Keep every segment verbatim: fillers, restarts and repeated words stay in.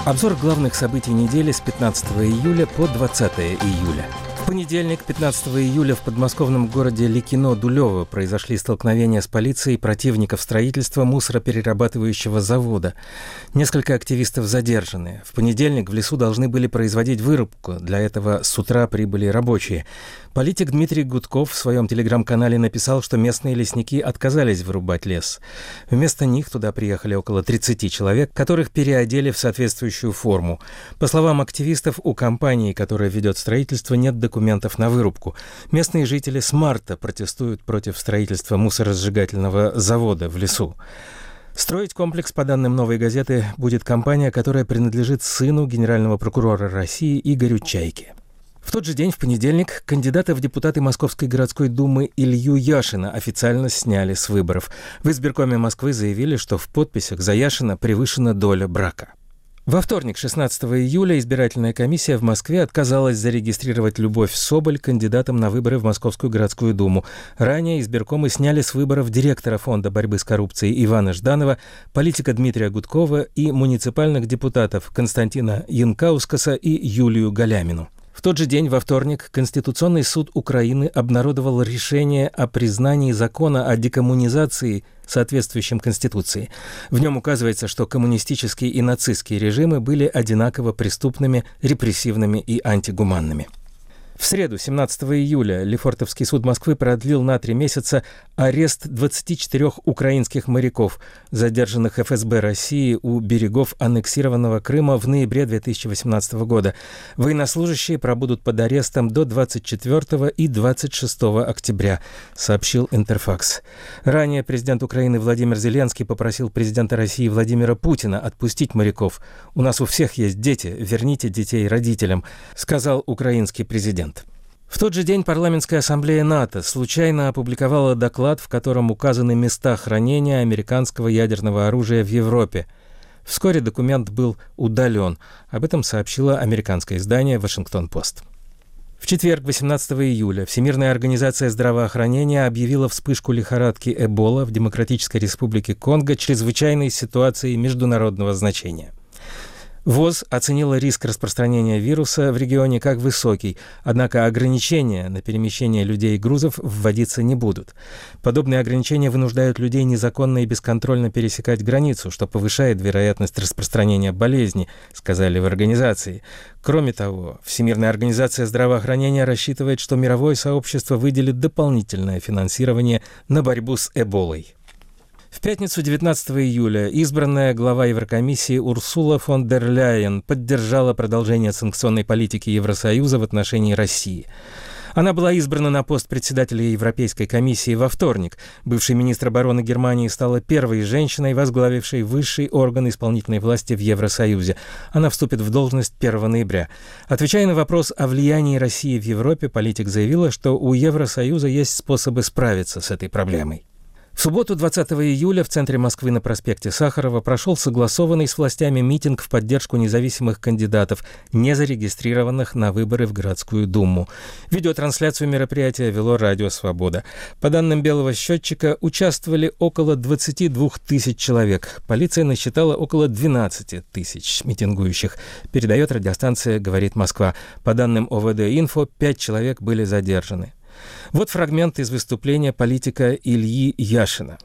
Обзор главных событий недели с пятнадцатого июля по двадцатое июля. В понедельник, пятнадцатого июля, в подмосковном городе Ликино-Дулево произошли столкновения с полицией противников строительства мусороперерабатывающего завода. Несколько активистов задержаны. В понедельник в лесу должны были производить вырубку. Для этого с утра прибыли рабочие. Политик Дмитрий Гудков в своем телеграм-канале написал, что местные лесники отказались вырубать лес. Вместо них туда приехали около тридцати человек, которых переодели в соответствующую форму. По словам активистов, у компании, которая ведет строительство, нет документов на вырубку. Местные жители с марта протестуют против строительства мусоросжигательного завода в лесу. Строить комплекс, по данным «Новой газеты», будет компания, которая принадлежит сыну генерального прокурора России Игорю Чайке. В тот же день, в понедельник, кандидата в депутаты Московской городской думы Илью Яшина официально сняли с выборов. В избиркоме Москвы заявили, что в подписях за Яшина превышена доля брака. Во вторник, шестнадцатого июля, избирательная комиссия в Москве отказалась зарегистрировать Любовь Соболь кандидатом на выборы в Московскую городскую думу. Ранее избиркомы сняли с выборов директора Фонда борьбы с коррупцией Ивана Жданова, политика Дмитрия Гудкова и муниципальных депутатов Константина Янкаускаса и Юлию Галямину. В тот же день, во вторник, Конституционный суд Украины обнародовал решение о признании закона о декоммунизации соответствующим Конституции. В нем указывается, что коммунистические и нацистские режимы были одинаково преступными, репрессивными и антигуманными. В среду, семнадцатого июля, Лефортовский суд Москвы продлил на три месяца арест двадцати четырёх украинских моряков, задержанных эф эс бэ России у берегов аннексированного Крыма в ноябре две тысячи восемнадцатого года. Военнослужащие пробудут под арестом до двадцать четвёртого и двадцать шестого октября, сообщил Интерфакс. Ранее президент Украины Владимир Зеленский попросил президента России Владимира Путина отпустить моряков. «У нас у всех есть дети, верните детей родителям», сказал украинский президент. В тот же день парламентская ассамблея НАТО случайно опубликовала доклад, в котором указаны места хранения американского ядерного оружия в Европе. Вскоре документ был удален. Об этом сообщило американское издание «Вашингтон-Пост». В четверг, восемнадцатого июля, Всемирная организация здравоохранения объявила вспышку лихорадки Эбола в Демократической Республике Конго чрезвычайной ситуацией международного значения. ВОЗ оценила риск распространения вируса в регионе как высокий, однако ограничения на перемещение людей и грузов вводиться не будут. Подобные ограничения вынуждают людей незаконно и бесконтрольно пересекать границу, что повышает вероятность распространения болезни, сказали в организации. Кроме того, Всемирная организация здравоохранения рассчитывает, что мировое сообщество выделит дополнительное финансирование на борьбу с Эболой. В пятницу, девятнадцатого июля, избранная глава Еврокомиссии Урсула фон дер Ляйен поддержала продолжение санкционной политики Евросоюза в отношении России. Она была избрана на пост председателя Европейской комиссии во вторник. Бывший министр обороны Германии стала первой женщиной, возглавившей высший орган исполнительной власти в Евросоюзе. Она вступит в должность первого ноября. Отвечая на вопрос о влиянии России в Европе, политик заявила, что у Евросоюза есть способы справиться с этой проблемой. В субботу, двадцатого июля, в центре Москвы на проспекте Сахарова прошел согласованный с властями митинг в поддержку независимых кандидатов, не зарегистрированных на выборы в городскую думу. Видеотрансляцию мероприятия вело Радио Свобода. По данным белого счетчика, участвовали около двадцати двух тысяч человек. Полиция насчитала около двенадцати тысяч митингующих. Передает радиостанция «Говорит Москва». По данным о вэ дэ-инфо, пять человек были задержаны. Вот фрагмент из выступления политика Ильи Яшина.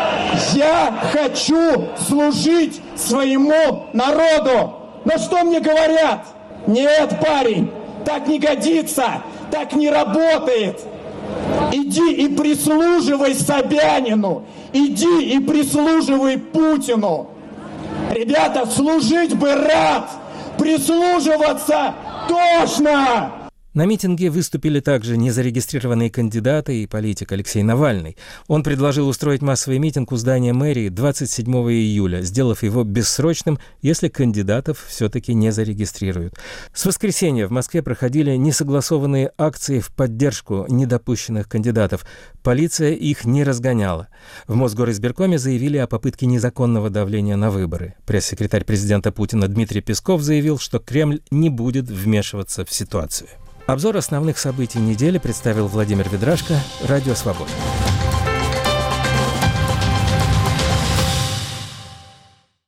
Я хочу служить своему народу. Но что мне говорят? Нет, парень, так не годится, так не работает. Иди и прислуживай Собянину, иди и прислуживай Путину. Ребята, служить бы рад, прислуживаться тошно. На митинге выступили также незарегистрированные кандидаты и политик Алексей Навальный. Он предложил устроить массовый митинг у здания мэрии двадцать седьмого июля, сделав его бессрочным, если кандидатов все-таки не зарегистрируют. С воскресенья в Москве проходили несогласованные акции в поддержку недопущенных кандидатов. Полиция их не разгоняла. В Мосгоризбиркоме заявили о попытке незаконного давления на выборы. Пресс-секретарь президента Путина Дмитрий Песков заявил, что Кремль не будет вмешиваться в ситуацию. Обзор основных событий недели представил Владимир Ведрашко, Радио Свобода.